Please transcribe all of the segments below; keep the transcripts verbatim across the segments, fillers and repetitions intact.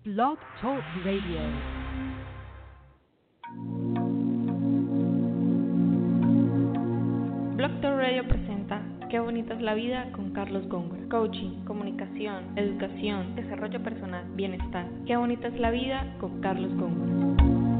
Blog Talk Radio. Blog Talk Radio presenta Qué bonita es la vida con Carlos Góngora. Coaching, comunicación, educación, desarrollo personal, bienestar. Qué bonita es la vida con Carlos Góngora.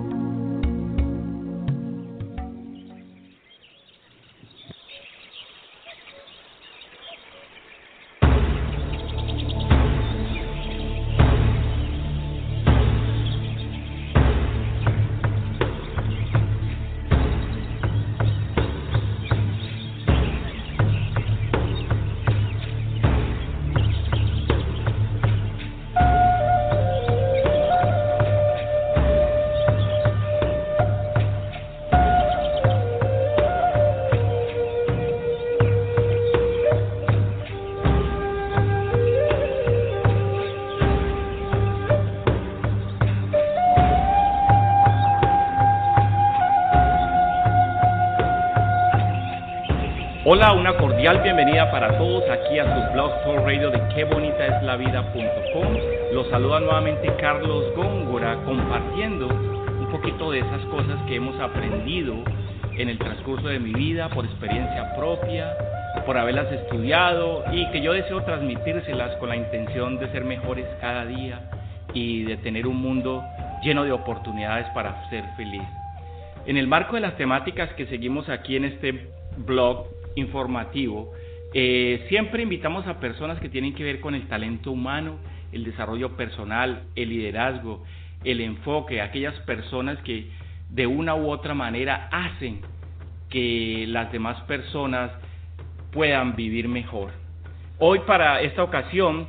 Hola, una cordial bienvenida para todos aquí a su Blog Talk Radio de qué bonita es la vida punto com. Los saluda nuevamente Carlos Góngora, compartiendo un poquito de esas cosas que hemos aprendido en el transcurso de mi vida, por experiencia propia, por haberlas estudiado y que yo deseo transmitírselas con la intención de ser mejores cada día y de tener un mundo lleno de oportunidades para ser feliz. En el marco de las temáticas que seguimos aquí en este blog informativo, eh, siempre invitamos a personas que tienen que ver con el talento humano, el desarrollo personal, el liderazgo, el enfoque, aquellas personas que de una u otra manera hacen que las demás personas puedan vivir mejor. Hoy, para esta ocasión,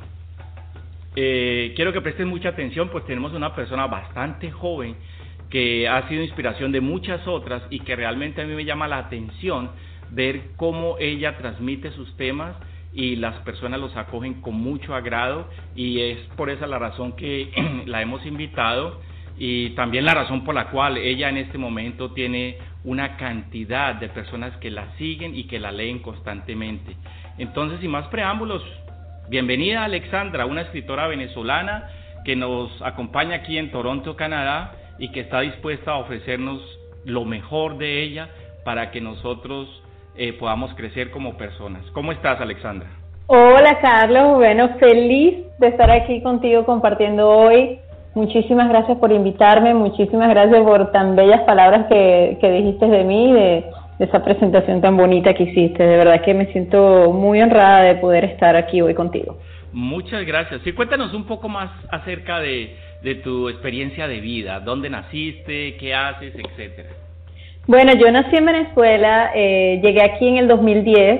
eh, quiero que presten mucha atención, pues tenemos una persona bastante joven que ha sido inspiración de muchas otras y que realmente a mí me llama la atención ver cómo ella transmite sus temas y las personas los acogen con mucho agrado, y es por esa la razón que la hemos invitado, y también la razón por la cual ella en este momento tiene una cantidad de personas que la siguen y que la leen constantemente. Entonces, sin más preámbulos, bienvenida Alexandra, una escritora venezolana que nos acompaña aquí en Toronto, Canadá, y que está dispuesta a ofrecernos lo mejor de ella para que nosotros Eh, podamos crecer como personas. ¿Cómo estás, Alexandra? Hola, Carlos. Bueno, feliz de estar aquí contigo compartiendo hoy. Muchísimas gracias por invitarme, muchísimas gracias por tan bellas palabras que, que dijiste de mí, de, de esa presentación tan bonita que hiciste. De verdad que me siento muy honrada de poder estar aquí hoy contigo. Muchas gracias. Sí, cuéntanos un poco más acerca de, de tu experiencia de vida, dónde naciste, qué haces, etcétera. Bueno, yo nací en Venezuela, eh, llegué aquí en el dos mil diez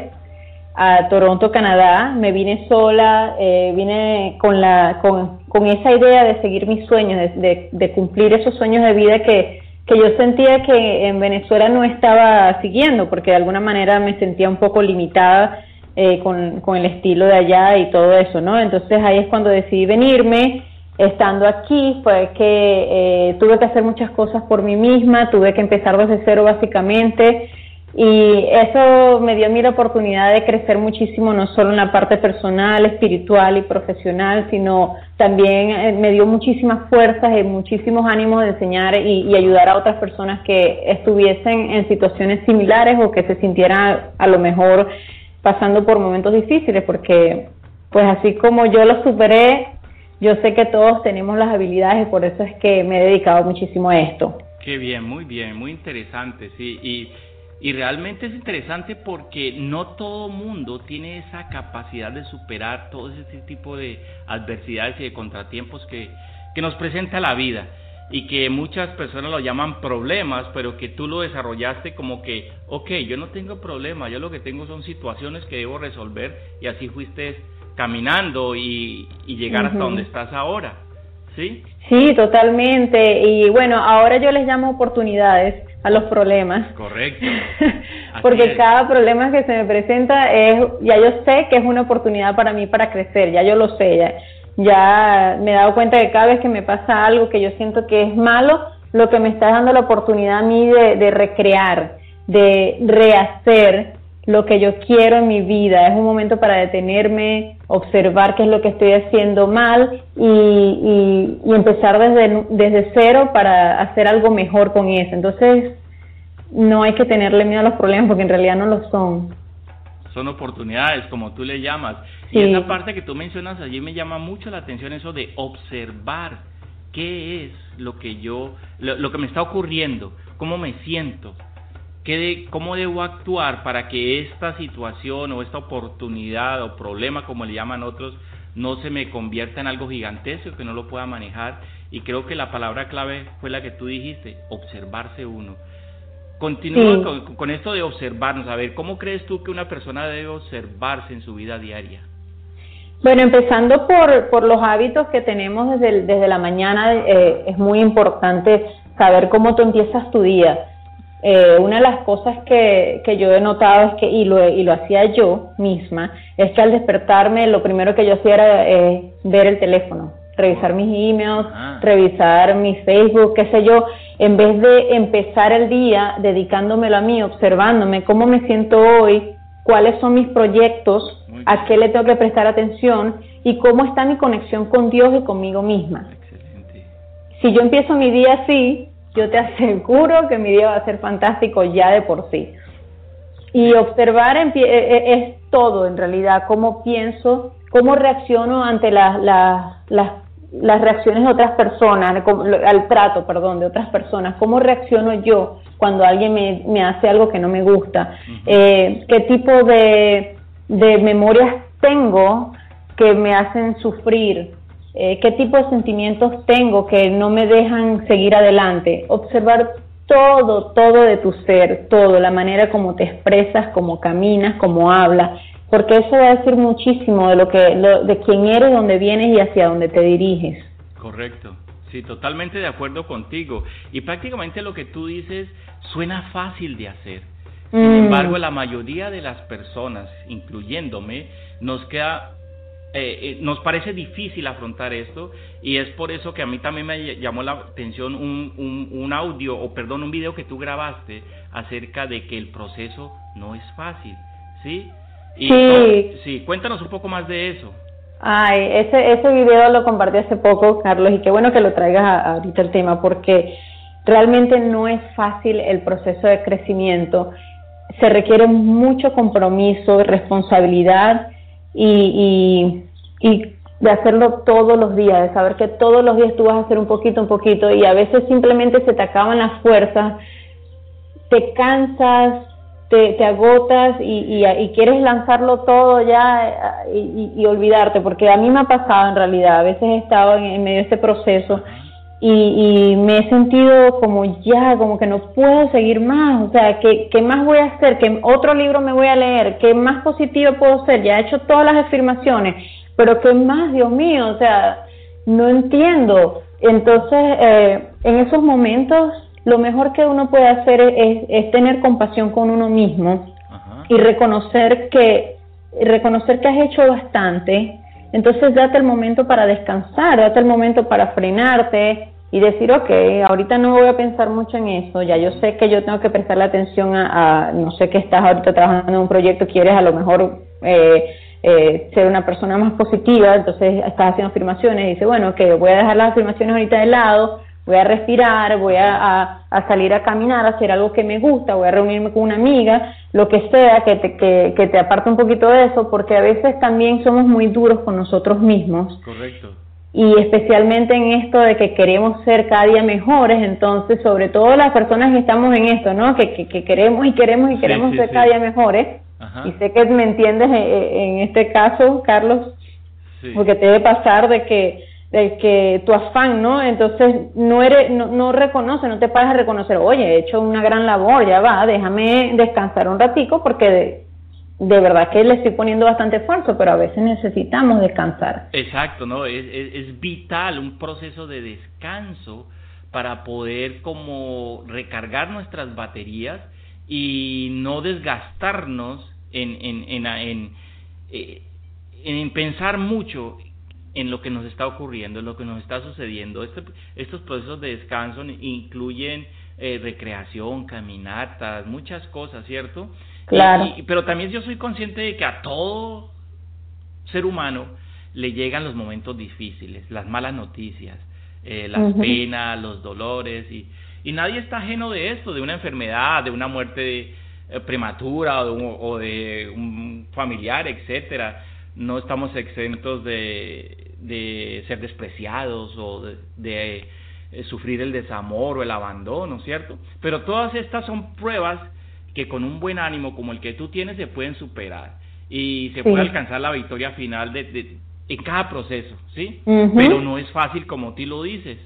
a Toronto, Canadá. Me vine sola, eh, vine con la con, con esa idea de seguir mis sueños, de, de, de cumplir esos sueños de vida que, que yo sentía que en Venezuela no estaba siguiendo, porque de alguna manera me sentía un poco limitada eh, con, con el estilo de allá y todo eso, ¿no? Entonces ahí es cuando decidí venirme. Estando aquí fue que eh, tuve que hacer muchas cosas por mí misma, tuve que empezar desde cero básicamente, y eso me dio a mí la oportunidad de crecer muchísimo, no solo en la parte personal, espiritual y profesional, sino también eh, me dio muchísimas fuerzas y muchísimos ánimos de enseñar y, y ayudar a otras personas que estuviesen en situaciones similares o que se sintieran a lo mejor pasando por momentos difíciles, porque pues así como yo lo superé, yo sé que todos tenemos las habilidades y por eso es que me he dedicado muchísimo a esto. Qué bien, muy bien, muy interesante, sí, y, y realmente es interesante porque no todo mundo tiene esa capacidad de superar todo ese tipo de adversidades y de contratiempos que, que nos presenta la vida, y que muchas personas lo llaman problemas, pero que tú lo desarrollaste como que, ok, yo no tengo problemas, yo lo que tengo son situaciones que debo resolver, y así fuiste caminando y, y llegar uh-huh. hasta donde estás ahora, ¿sí? Sí, totalmente, y bueno, ahora yo les llamo oportunidades a los problemas. Correcto. Porque es. Cada problema que se me presenta es, ya yo sé que es una oportunidad para mí para crecer, ya yo lo sé, ya, ya me he dado cuenta que cada vez que me pasa algo que yo siento que es malo, lo que me está dando la oportunidad a mí de, de recrear, de rehacer lo que yo quiero en mi vida, es un momento para detenerme, observar qué es lo que estoy haciendo mal y, y, y empezar desde, desde cero para hacer algo mejor con eso. Entonces, no hay que tenerle miedo a los problemas porque en realidad no lo son. Son oportunidades, como tú le llamas. Sí. Y esa parte que tú mencionas allí me llama mucho la atención, eso de observar qué es lo que yo, lo, lo que me está ocurriendo, cómo me siento, qué de, cómo debo actuar para que esta situación o esta oportunidad o problema, como le llaman otros, no se me convierta en algo gigantesco que no lo pueda manejar. Y creo que la palabra clave fue la que tú dijiste, observarse uno. Continúa sí. con, con esto de observarnos. A ver, ¿cómo crees tú que una persona debe observarse en su vida diaria? Bueno, empezando por, por los hábitos que tenemos desde, el, desde la mañana, eh, es muy importante saber cómo tú empiezas tu día. Eh, una de las cosas que, que yo he notado es que, y lo, y lo hacía yo misma, es que al despertarme lo primero que yo hacía era eh, ver el teléfono, revisar mis emails, ah. revisar mi Facebook, qué sé yo, en vez de empezar el día dedicándomelo a mí, observándome cómo me siento hoy, cuáles son mis proyectos, a qué le tengo que prestar atención y cómo está mi conexión con Dios y conmigo misma. Excelente. Si yo empiezo mi día así, yo te aseguro que mi día va a ser fantástico ya de por sí. Y observar es todo en realidad, cómo pienso, cómo reacciono ante las, las, las, las reacciones de otras personas, al trato, perdón, de otras personas, cómo reacciono yo cuando alguien me, me hace algo que no me gusta, uh-huh. eh, qué tipo de, de memorias tengo que me hacen sufrir, eh, qué tipo de sentimientos tengo que no me dejan seguir adelante, observar todo, todo de tu ser, todo, la manera como te expresas, cómo caminas, cómo hablas, porque eso va a decir muchísimo de lo que, lo, de quién eres, dónde vienes y hacia dónde te diriges. Correcto. Sí, totalmente de acuerdo contigo. Y prácticamente lo que tú dices suena fácil de hacer. Sin mm. embargo, la mayoría de las personas, incluyéndome, nos queda, eh, eh, nos parece difícil afrontar esto, y es por eso que a mí también me llamó la atención un, un, un audio, o perdón, un video que tú grabaste acerca de que el proceso no es fácil, ¿sí? Y sí. No, sí, cuéntanos un poco más de eso. Ay, ese ese video lo compartí hace poco, Carlos, y qué bueno que lo traigas a, a ahorita el tema, porque realmente no es fácil el proceso de crecimiento. Se requiere mucho compromiso, responsabilidad y, y, y de hacerlo todos los días, de saber que todos los días tú vas a hacer un poquito, un poquito, y a veces simplemente se te acaban las fuerzas, te cansas, Te, te agotas y, y, y quieres lanzarlo todo ya y, y, y olvidarte, porque a mí me ha pasado en realidad, a veces he estado en, en medio de este proceso y, y me he sentido como ya, como que no puedo seguir más, o sea, ¿qué, qué más voy a hacer? ¿Qué otro libro me voy a leer? ¿Qué más positivo puedo ser? Ya he hecho todas las afirmaciones, pero ¿qué más, Dios mío? O sea, no entiendo. Entonces, eh, en esos momentos, lo mejor que uno puede hacer es, es, es tener compasión con uno mismo. Ajá. y reconocer que reconocer que has hecho bastante. Entonces date el momento para descansar, date el momento para frenarte y decir, ok, ahorita no voy a pensar mucho en eso, ya yo sé que yo tengo que prestarle atención a, a no sé que estás ahorita trabajando en un proyecto, quieres a lo mejor eh, eh, ser una persona más positiva, entonces estás haciendo afirmaciones y dices, bueno, ok, voy a dejar las afirmaciones ahorita de lado, voy a respirar, voy a, a, a salir a caminar, a hacer algo que me gusta, voy a reunirme con una amiga, lo que sea, que te, que, que te aparte un poquito de eso, porque a veces también somos muy duros con nosotros mismos. Correcto. Y especialmente en esto de que queremos ser cada día mejores, entonces, sobre todo las personas que estamos en esto, ¿no? Que, que, que queremos y queremos y queremos sí, sí, ser sí. cada día mejores. Ajá. Y sé que me entiendes en, en este caso, Carlos, sí. porque te debe pasar de que de que tu afán, ¿no? Entonces no eres, no, no reconoce, no te paras a reconocer, oye, he hecho una gran labor, ya va, déjame descansar un ratico porque de, de verdad que le estoy poniendo bastante esfuerzo, pero a veces necesitamos descansar. Exacto, ¿no? Es, es, es vital un proceso de descanso para poder como recargar nuestras baterías y no desgastarnos en, en, en, en, en, en pensar mucho en lo que nos está ocurriendo, en lo que nos está sucediendo. Este, estos procesos de descanso incluyen eh, recreación, caminatas, muchas cosas, ¿cierto? Claro. Y, y, pero también yo soy consciente de que a todo ser humano le llegan los momentos difíciles, las malas noticias, eh, las uh-huh. penas, los dolores, y, y nadie está ajeno de esto, de una enfermedad, de una muerte de, eh, prematura o de, un, o de un familiar, etcétera. No estamos exentos de, de ser despreciados o de, de eh, sufrir el desamor o el abandono, ¿cierto? Pero todas estas son pruebas que con un buen ánimo como el que tú tienes se pueden superar y se sí. puede alcanzar la victoria final de, de, en cada proceso, ¿sí? Uh-huh. Pero no es fácil como tú lo dices.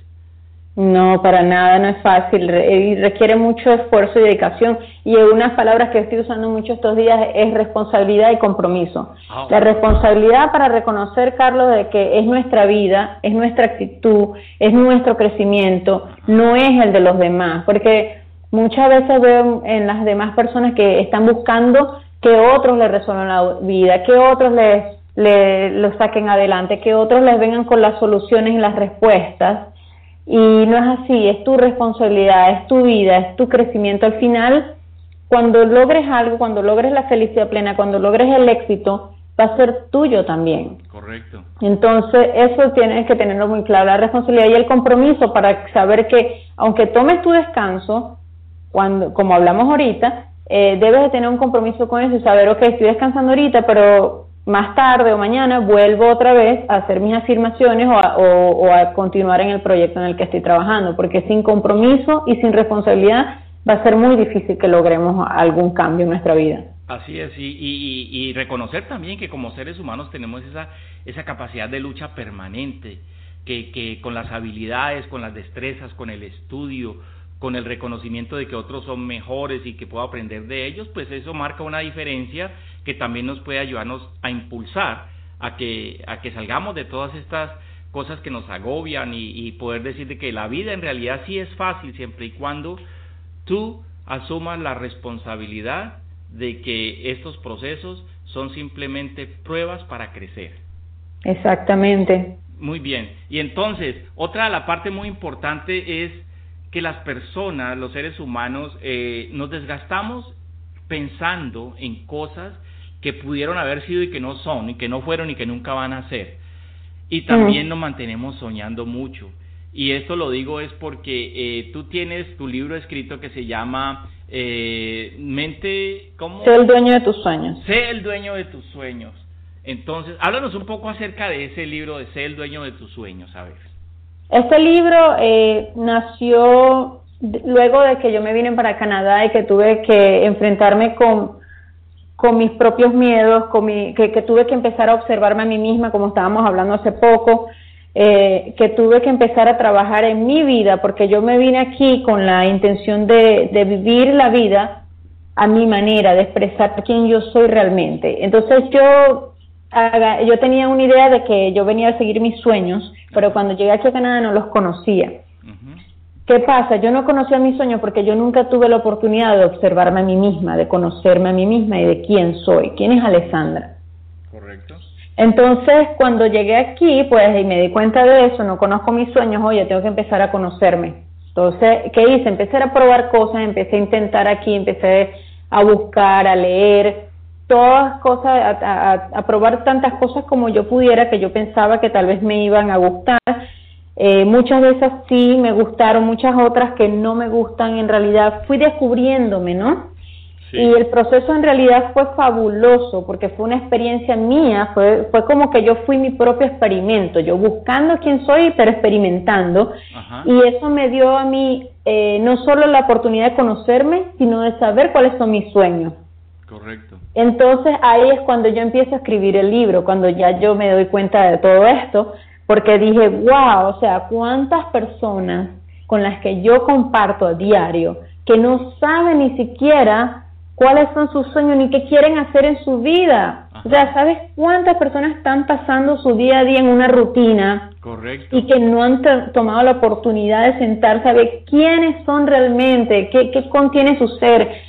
No, para nada no es fácil, Re- requiere mucho esfuerzo y dedicación, y unas palabras que estoy usando mucho estos días es responsabilidad y compromiso. Oh. La responsabilidad para reconocer, Carlos, de que es nuestra vida, es nuestra actitud, es nuestro crecimiento, no es el de los demás, porque muchas veces veo en las demás personas que están buscando que otros les resuelvan la vida, que otros les, les lo saquen adelante, que otros les vengan con las soluciones y las respuestas. Y no es así, es tu responsabilidad, es tu vida, es tu crecimiento. Al final, cuando logres algo, cuando logres la felicidad plena, cuando logres el éxito, va a ser tuyo también. Correcto. Entonces, eso tienes que tenerlo muy claro, la responsabilidad y el compromiso para saber que, aunque tomes tu descanso, cuando, como hablamos ahorita, eh, debes de tener un compromiso con eso y saber, ok, estoy descansando ahorita, pero más tarde o mañana vuelvo otra vez a hacer mis afirmaciones o a, o, o a continuar en el proyecto en el que estoy trabajando, porque sin compromiso y sin responsabilidad va a ser muy difícil que logremos algún cambio en nuestra vida. Así es, y, y, y reconocer también que como seres humanos tenemos esa, esa capacidad de lucha permanente, que, que con las habilidades, con las destrezas, con el estudio, con el reconocimiento de que otros son mejores y que puedo aprender de ellos, pues eso marca una diferencia que también nos puede ayudarnos a impulsar a que a que salgamos de todas estas cosas que nos agobian y, y poder decir de que la vida en realidad sí es fácil siempre y cuando tú asumas la responsabilidad de que estos procesos son simplemente pruebas para crecer. Exactamente. Muy bien. Y entonces, otra de la parte muy importante es que las personas, los seres humanos, eh, nos desgastamos pensando en cosas que pudieron haber sido y que no son, y que no fueron y que nunca van a ser. Y también mm. nos mantenemos soñando mucho. Y esto lo digo es porque eh, tú tienes tu libro escrito que se llama eh, Mente... ¿cómo? Sé el dueño de tus sueños. Sé el dueño de tus sueños. Entonces, háblanos un poco acerca de ese libro de Sé el dueño de tus sueños, a ver. Este libro eh, nació luego de que yo me vine para Canadá y que tuve que enfrentarme con, con mis propios miedos, con mi, que, que tuve que empezar a observarme a mí misma, como estábamos hablando hace poco, eh, que tuve que empezar a trabajar en mi vida, porque yo me vine aquí con la intención de, de vivir la vida a mi manera, de expresar quién yo soy realmente. Entonces yo... yo tenía una idea de que yo venía a seguir mis sueños, pero cuando llegué aquí a Canadá no los conocía. Uh-huh. ¿Qué pasa? Yo no conocía mis sueños porque yo nunca tuve la oportunidad de observarme a mí misma, de conocerme a mí misma y de quién soy, quién es Alessandra. Correcto. Entonces, cuando llegué aquí, pues, y me di cuenta de eso, no conozco mis sueños, oye, tengo que empezar a conocerme. Entonces, ¿qué hice? Empecé a probar cosas, empecé a intentar aquí, empecé a buscar, a leer, todas cosas, a, a, a probar tantas cosas como yo pudiera, que yo pensaba que tal vez me iban a gustar. Eh, muchas de esas sí me gustaron, muchas otras que no me gustan. En realidad fui descubriéndome, ¿no? Sí. Y el proceso en realidad fue fabuloso, porque fue una experiencia mía, fue, fue como que yo fui mi propio experimento, yo buscando quién soy, pero experimentando. Ajá. Y eso me dio a mí eh, no solo la oportunidad de conocerme, sino de saber cuáles son mis sueños. Correcto. Entonces ahí es cuando yo empiezo a escribir el libro, cuando ya yo me doy cuenta de todo esto, porque dije, wow, o sea, cuántas personas con las que yo comparto a diario que no saben ni siquiera cuáles son sus sueños ni qué quieren hacer en su vida. Ajá. O sea, ¿sabes cuántas personas están pasando su día a día en una rutina? Correcto. Y que no han t- tomado la oportunidad de sentarse a ver quiénes son realmente, qué, qué contiene su ser.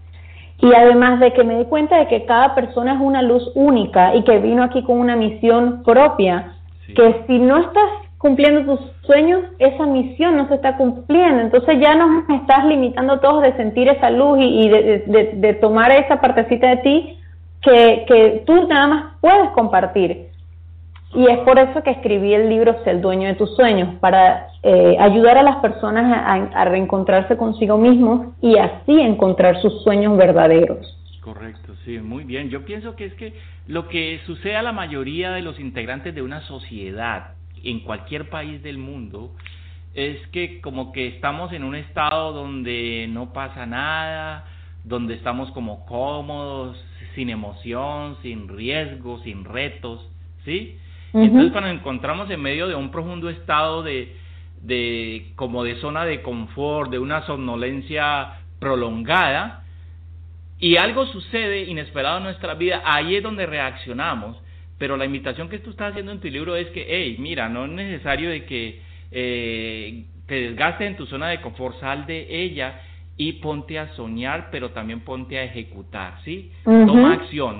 Y además de que me di cuenta de que cada persona es una luz única y que vino aquí con una misión propia, sí. Que si no estás cumpliendo tus sueños, esa misión no se está cumpliendo. Entonces ya nos estás limitando todos de sentir esa luz y, y de, de, de tomar esa partecita de ti que, que tú nada más puedes compartir. Y es por eso que escribí el libro Sé el dueño de tus sueños, para eh, ayudar a las personas a, a reencontrarse consigo mismos y así encontrar sus sueños verdaderos. Correcto, sí, muy bien. Yo pienso que es que lo que sucede a la mayoría de los integrantes de una sociedad en cualquier país del mundo es que como que estamos en un estado donde no pasa nada, donde estamos como cómodos, sin emoción, sin riesgo, sin retos, ¿sí? Uh-huh. Entonces cuando nos encontramos en medio de un profundo estado de, de como de zona de confort, de una somnolencia prolongada, y algo sucede inesperado en nuestra vida, ahí es donde reaccionamos. Pero la invitación que tú estás haciendo en tu libro es que, hey, mira, no es necesario de que eh, te desgastes en tu zona de confort, sal de ella y ponte a soñar, pero también ponte a ejecutar, ¿sí? Uh-huh. Toma acción.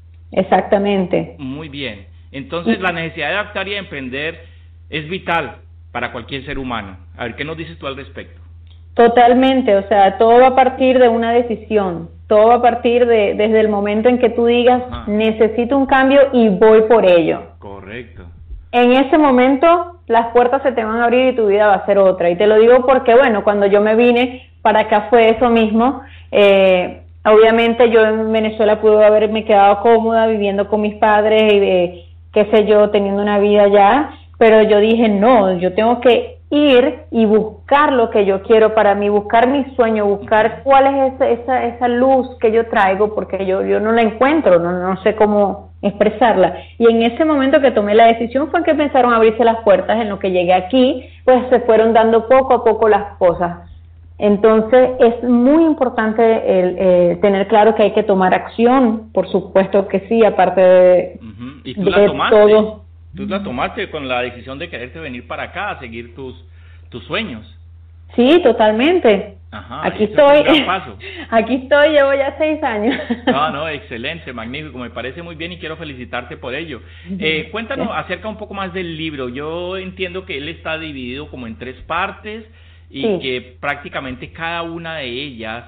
Exactamente. Muy bien. Entonces, uh-huh. la necesidad de adaptar y de emprender es vital para cualquier ser humano. A ver, ¿qué nos dices tú al respecto? Totalmente, o sea, todo va a partir de una decisión. Todo va a partir de desde el momento en que tú digas, ajá, necesito un cambio y voy por ello. Correcto. En ese momento las puertas se te van a abrir y tu vida va a ser otra. Y te lo digo porque, bueno, cuando yo me vine para acá fue eso mismo. Eh, obviamente yo en Venezuela pude haberme quedado cómoda viviendo con mis padres y eh, qué sé yo, teniendo una vida allá. Pero yo dije, no, yo tengo que ir y buscar lo que yo quiero para mí, buscar mi sueño, buscar cuál es esa esa, esa luz que yo traigo, porque yo yo no la encuentro, no, no sé cómo expresarla. Y en ese momento que tomé la decisión fue que empezaron a abrirse las puertas. En lo que llegué aquí, pues se fueron dando poco a poco las cosas. Entonces es muy importante el, eh, tener claro que hay que tomar acción, por supuesto que sí, aparte de, uh-huh. ¿Y tú de la tomaste? todo. Tú la tomaste con la decisión de quererte venir para acá a seguir tus tus sueños. Sí, totalmente. Ajá, aquí estoy. Es un gran paso. Aquí estoy, llevo ya seis años. No, no, excelente, magnífico, me parece muy bien y quiero felicitarte por ello. Eh, cuéntanos sí. acerca un poco más del libro. Yo entiendo que él está dividido como en tres partes y sí. que prácticamente cada una de ellas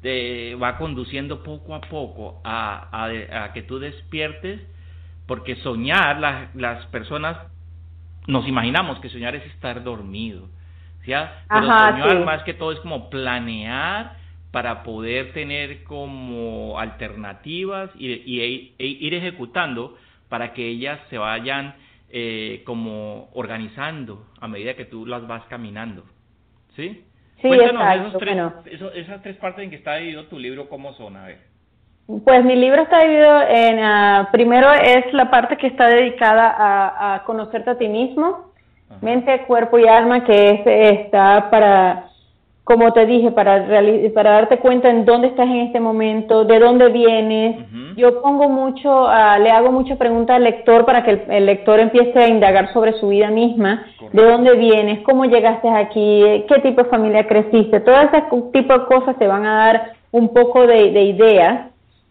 te va conduciendo poco a poco a, a, a que tú despiertes. Porque soñar, las, las personas nos imaginamos que soñar es estar dormido, ¿sí? Pero Ajá, soñar sí. más que todo es como planear para poder tener como alternativas y, y, e ir ejecutando para que ellas se vayan eh, como organizando a medida que tú las vas caminando, ¿sí? Sí, Cuéntanos exacto, esos tres, bueno. esos, esas tres partes en que está dividido tu libro, ¿cómo son? A ver. Pues mi libro está dividido en, uh, primero es la parte que está dedicada a, a conocerte a ti mismo, Ajá. mente, cuerpo y alma, que es, está para, como te dije, para, para darte cuenta en dónde estás en este momento, de dónde vienes. Uh-huh. Yo pongo mucho, uh, le hago muchas preguntas al lector para que el, el lector empiece a indagar sobre su vida misma, Correcto. De dónde vienes, cómo llegaste aquí, qué tipo de familia creciste, todo ese tipo de cosas te van a dar un poco de, de ideas.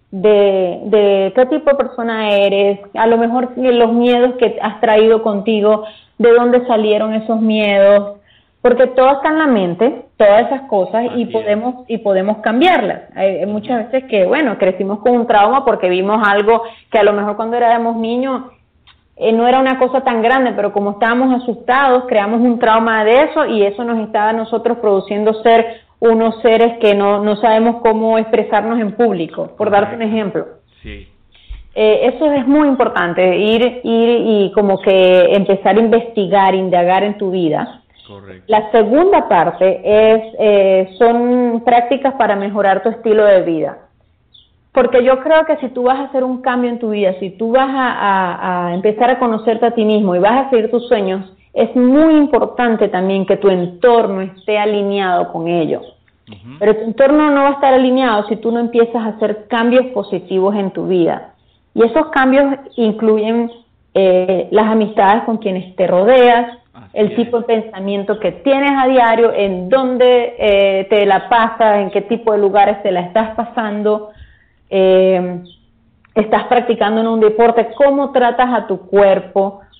De, de qué tipo de persona eres, a lo mejor los miedos que has traído contigo, de dónde salieron esos miedos, porque todo está en la mente, todas esas cosas, Así y podemos es. y podemos cambiarlas. Hay muchas veces que, bueno, crecimos con un trauma porque vimos algo que a lo mejor cuando éramos niños eh, no era una cosa tan grande, pero como estábamos asustados, creamos un trauma de eso y eso nos está a nosotros produciendo ser unos seres que no, no sabemos cómo expresarnos en público, por darte un ejemplo. Sí. Eh, eso es muy importante, ir, ir y como que empezar a investigar, indagar en tu vida. Correcto. La segunda parte es eh, son prácticas para mejorar tu estilo de vida. Porque yo creo que si tú vas a hacer un cambio en tu vida, si tú vas a, a, a empezar a conocerte a ti mismo y vas a seguir tus sueños, es muy importante también que tu entorno esté alineado con ello. Uh-huh. Pero tu entorno no va a estar alineado si tú no empiezas a hacer cambios positivos en tu vida. Y esos cambios incluyen eh, las amistades con quienes te rodeas, Así el es. tipo de pensamiento que tienes a diario, en dónde eh, te la pasas, en qué tipo de lugares te la estás pasando, eh, estás practicando en un deporte, cómo tratas a tu cuerpo.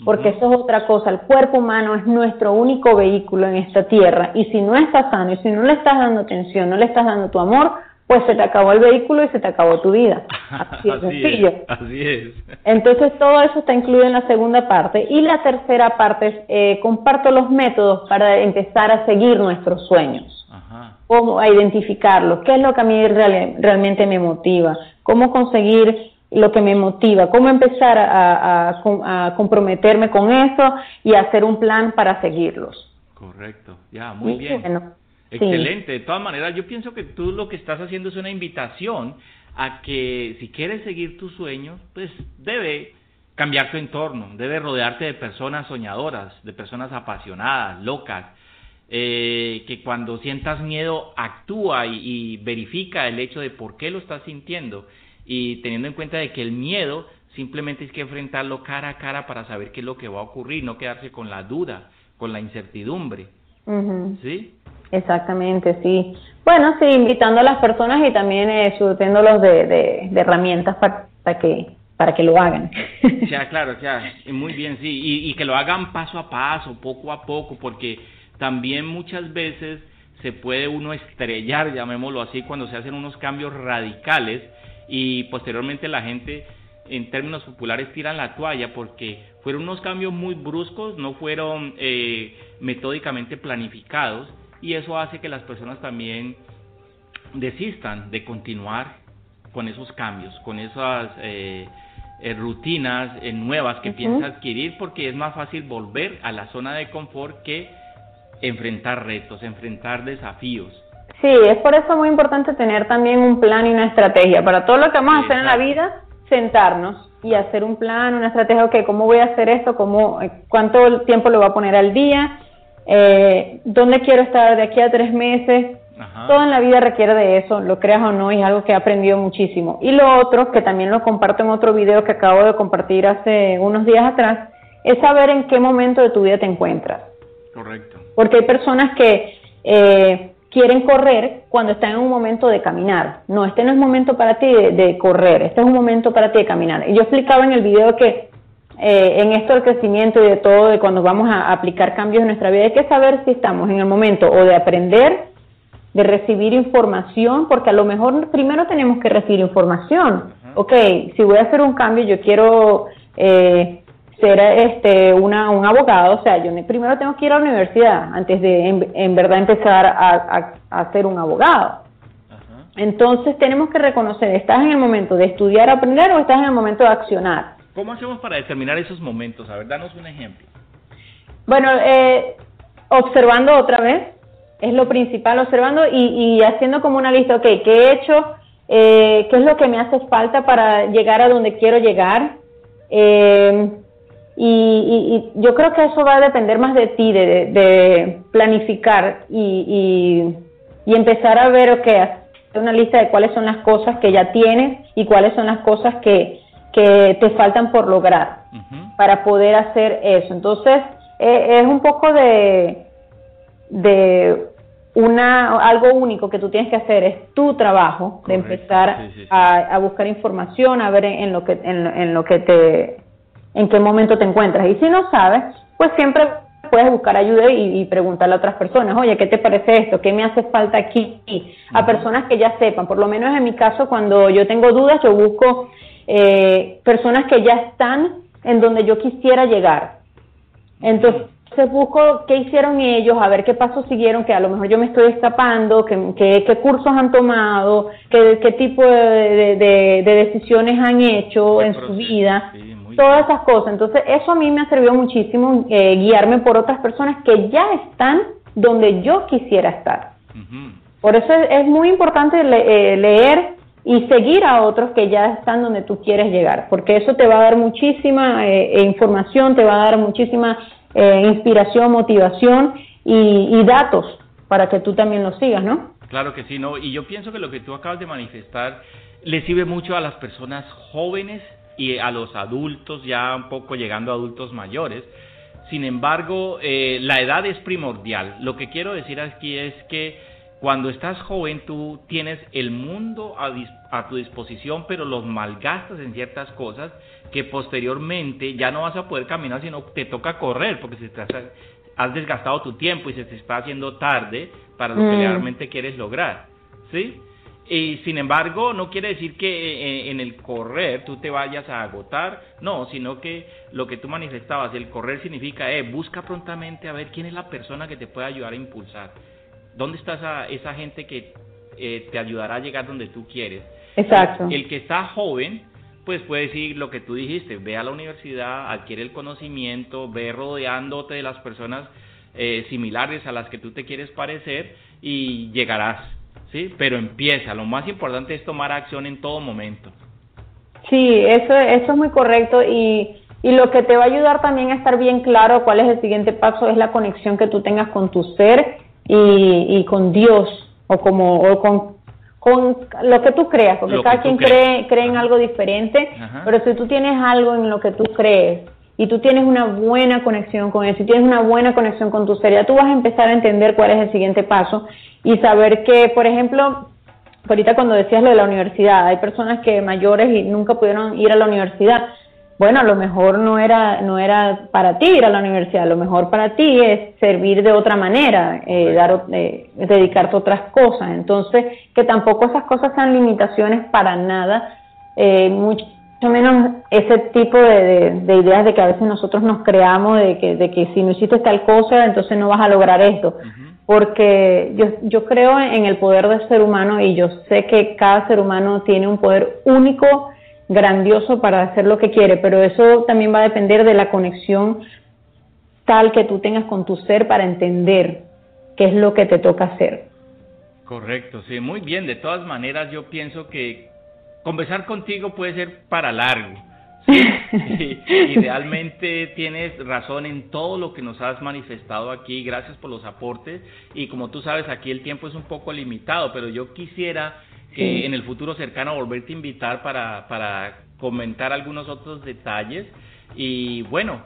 porque uh-huh. eso es otra cosa. El cuerpo humano es nuestro único vehículo en esta tierra, y si no estás sano, y si no le estás dando atención, no le estás dando tu amor, pues se te acabó el vehículo y se te acabó tu vida. Así es así sencillo. Es, así es. Entonces todo eso está incluido en la segunda parte. Y la tercera parte es, eh, comparto los métodos para empezar a seguir nuestros sueños. Ajá. Cómo a identificarlos, qué es lo que a mí real, realmente me motiva, cómo conseguir lo que me motiva, cómo empezar a, a, a comprometerme con eso y hacer un plan para seguirlos. Correcto, ya, muy y bien. Bueno, excelente, sí. De todas maneras yo pienso que tú lo que estás haciendo es una invitación a que si quieres seguir tus sueños, pues debe cambiar tu entorno, debe rodearte de personas soñadoras, de personas apasionadas, locas, eh, que cuando sientas miedo actúa y, y verifica el hecho de por qué lo estás sintiendo, y teniendo en cuenta de que el miedo simplemente es que enfrentarlo cara a cara para saber qué es lo que va a ocurrir, no quedarse con la duda, con la incertidumbre. Uh-huh. ¿Sí? Exactamente, sí. Bueno, sí, invitando a las personas y también eh, surtiéndolos de, de, de herramientas para, para que para que lo hagan. O sea, claro, o sea, muy bien, sí, y, y que lo hagan paso a paso, poco a poco, porque también muchas veces se puede uno estrellar, llamémoslo así, cuando se hacen unos cambios radicales y posteriormente la gente, en términos populares, tiran la toalla porque fueron unos cambios muy bruscos, no fueron eh, metódicamente planificados, y eso hace que las personas también desistan de continuar con esos cambios, con esas eh, eh, rutinas eh, nuevas que uh-huh. piensa adquirir, porque es más fácil volver a la zona de confort que enfrentar retos, enfrentar desafíos. Sí, es por eso muy importante tener también un plan y una estrategia. Para todo lo que vamos a hacer en la vida, sentarnos y hacer un plan, una estrategia. Ok, ¿cómo voy a hacer esto? ¿Cómo, cuánto tiempo lo voy a poner al día? Eh, ¿Dónde quiero estar de aquí a tres meses? Ajá. Todo en la vida requiere de eso, lo creas o no, y es algo que he aprendido muchísimo. Y lo otro, que también lo comparto en otro video que acabo de compartir hace unos días atrás, es saber en qué momento de tu vida te encuentras. Correcto. Porque hay personas que eh, quieren correr cuando están en un momento de caminar. No, este no es momento para ti de, de correr, este es un momento para ti de caminar. Y yo explicaba en el video que eh, en esto del crecimiento y de todo, de cuando vamos a aplicar cambios en nuestra vida, hay que saber si estamos en el momento o de aprender, de recibir información, porque a lo mejor primero tenemos que recibir información. Uh-huh. Ok, si voy a hacer un cambio, yo quiero eh, ser este una un abogado, o sea, yo primero tengo que ir a la universidad antes de en, en verdad empezar a, a, a ser un abogado. Uh-huh. Entonces tenemos que reconocer, ¿estás en el momento de estudiar, aprender, o estás en el momento de accionar? ¿Cómo hacemos para determinar esos momentos? A ver, danos un ejemplo. Bueno, eh, observando otra vez, es lo principal, observando y, y haciendo como una lista, ok, ¿qué he hecho? Eh, ¿Qué es lo que me hace falta para llegar a donde quiero llegar? Eh, y, y, y yo creo que eso va a depender más de ti, de, de, de planificar y, y, y empezar a ver, ok, hacer una lista de cuáles son las cosas que ya tienes y cuáles son las cosas que, que te faltan por lograr uh-huh. para poder hacer eso. Entonces, eh, es un poco de... de una algo único que tú tienes que hacer, es tu trabajo. Correcto. De empezar sí, sí, sí. A, a buscar información, a ver en, en lo que en, en lo que te en qué momento te encuentras, y si no sabes, pues siempre puedes buscar ayuda y, y preguntarle a otras personas, oye, ¿qué te parece esto? ¿Qué me hace falta aquí? A uh-huh. personas que ya sepan. Por lo menos en mi caso, cuando yo tengo dudas, yo busco eh, personas que ya están en donde yo quisiera llegar. Entonces Entonces busco qué hicieron ellos, a ver qué pasos siguieron, que a lo mejor yo me estoy escapando, qué, qué, qué cursos han tomado, qué, qué tipo de, de, de decisiones han hecho en su vida, sí, todas esas cosas. Entonces eso a mí me ha servido muchísimo, eh, guiarme por otras personas que ya están donde yo quisiera estar. Uh-huh. Por eso es, es muy importante le, eh, leer y seguir a otros que ya están donde tú quieres llegar, porque eso te va a dar muchísima eh, información, te va a dar muchísima... Eh, inspiración, motivación y, y datos para que tú también lo sigas, ¿no? Claro que sí, ¿no? Y yo pienso que lo que tú acabas de manifestar le sirve mucho a las personas jóvenes y a los adultos, ya un poco llegando a adultos mayores. Sin embargo, eh, la edad es primordial. Lo que quiero decir aquí es que cuando estás joven tú tienes el mundo a, dis- a tu disposición, pero los malgastas en ciertas cosas que posteriormente ya no vas a poder caminar, sino te toca correr, porque si te has, has desgastado tu tiempo y se te está haciendo tarde para lo mm. que realmente quieres lograr, ¿sí? Y sin embargo, no quiere decir que en el correr tú te vayas a agotar, no, sino que lo que tú manifestabas, el correr significa, eh, busca prontamente a ver quién es la persona que te puede ayudar a impulsar, dónde está esa, esa gente que eh, te ayudará a llegar donde tú quieres. Exacto. El, el que está joven, pues puede decir lo que tú dijiste, ve a la universidad, adquiere el conocimiento, ve rodeándote de las personas eh, similares a las que tú te quieres parecer y llegarás. Sí, pero empieza. Lo más importante es tomar acción en todo momento. Sí, eso, eso es muy correcto y, y lo que te va a ayudar también a estar bien claro cuál es el siguiente paso es la conexión que tú tengas con tu ser y, y con Dios o como o con, con lo que tú creas, porque lo cada quien cree, cree en algo diferente. Ajá. Pero si tú tienes algo en lo que tú crees y tú tienes una buena conexión con eso, y tienes una buena conexión con tu ser, ya tú vas a empezar a entender cuál es el siguiente paso y saber que, por ejemplo, ahorita cuando decías lo de la universidad, hay personas que mayores y nunca pudieron ir a la universidad. Bueno, a lo mejor no era no era para ti ir a la universidad, a lo mejor para ti es servir de otra manera, eh, dar, eh, dedicarte a otras cosas. Entonces, que tampoco esas cosas sean limitaciones para nada, eh, mucho menos ese tipo de, de, de ideas de que a veces nosotros nos creamos de que, de que si no hiciste tal cosa, entonces no vas a lograr esto. Uh-huh. Porque yo, yo creo en el poder del ser humano y yo sé que cada ser humano tiene un poder único, grandioso para hacer lo que quiere, pero eso también va a depender de la conexión tal que tú tengas con tu ser para entender qué es lo que te toca hacer. Correcto, sí, muy bien. De todas maneras, yo pienso que conversar contigo puede ser para largo. Sí, y, y realmente tienes razón en todo lo que nos has manifestado aquí. Gracias por los aportes y como tú sabes aquí el tiempo es un poco limitado, pero yo quisiera que sí. en el futuro cercano volverte a invitar para, para comentar algunos otros detalles. Y bueno,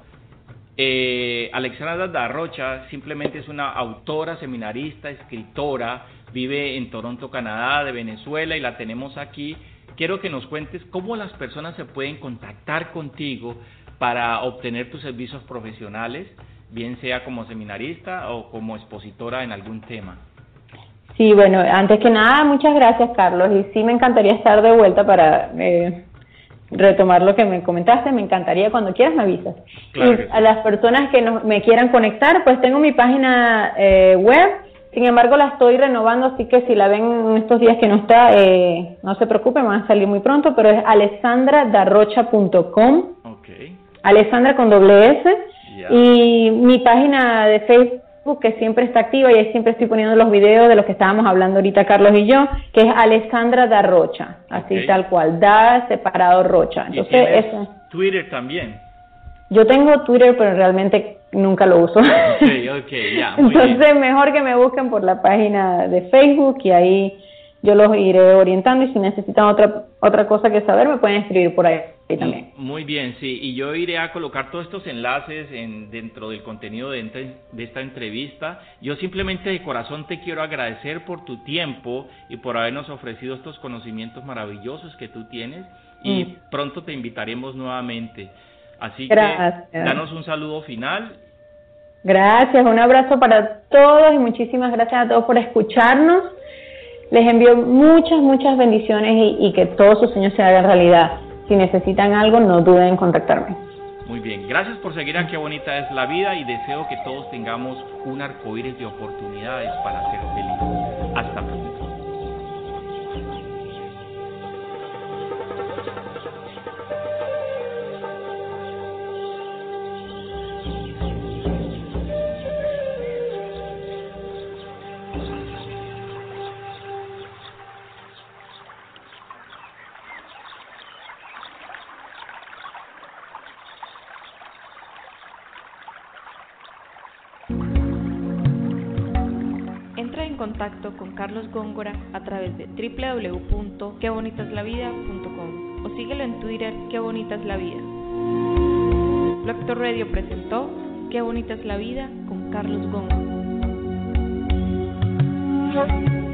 eh, Alexandra Darrocha simplemente es una autora, seminarista, escritora, vive en Toronto, Canadá, de Venezuela, y la tenemos aquí. Quiero que nos cuentes cómo las personas se pueden contactar contigo para obtener tus servicios profesionales, bien sea como seminarista o como expositora en algún tema. Sí, bueno, antes que nada, muchas gracias, Carlos, y sí me encantaría estar de vuelta para eh, retomar lo que me comentaste. Me encantaría, cuando quieras me avisas. Claro y que sí. A las personas que no, me quieran conectar, pues tengo mi página eh, web. Sin embargo, la estoy renovando, así que si la ven en estos días que no está, eh, no se preocupen, van a salir muy pronto, pero es alexandra darrocha punto com, okay. Alexandra con doble S, yeah. Y mi página de Facebook, que siempre está activa, y ahí siempre estoy poniendo los videos de los que estábamos hablando ahorita Carlos y yo, que es Alexandra Darrocha, así okay. tal cual, da separado Rocha. Entonces, ¿Y tienes eso. Twitter también? Yo tengo Twitter, pero realmente nunca lo uso. Okay, okay, yeah, muy Entonces, bien. mejor que me busquen por la página de Facebook y ahí yo los iré orientando, y si necesitan otra otra cosa que saber, me pueden escribir por ahí, ahí también. Muy bien, sí, y yo iré a colocar todos estos enlaces en, dentro del contenido de, entre, de esta entrevista. Yo simplemente de corazón te quiero agradecer por tu tiempo y por habernos ofrecido estos conocimientos maravillosos que tú tienes, y mm. pronto te invitaremos nuevamente. Así Gracias. que danos un saludo final. Gracias, un abrazo para todos y muchísimas gracias a todos por escucharnos. Les envío muchas, muchas bendiciones y, y que todos sus sueños se hagan realidad. Si necesitan algo, no duden en contactarme. Muy bien, gracias por seguir a Qué Bonita es la Vida, y deseo que todos tengamos un arcoíris de oportunidades para ser felices. Hasta pronto. Entra en contacto con Carlos Góngora a través de doble u doble u doble u punto qué bonita es la vida punto com o síguelo en Twitter, Qué Bonita es la Vida. Blogtor Radio presentó Qué Bonita es la Vida con Carlos Góngora.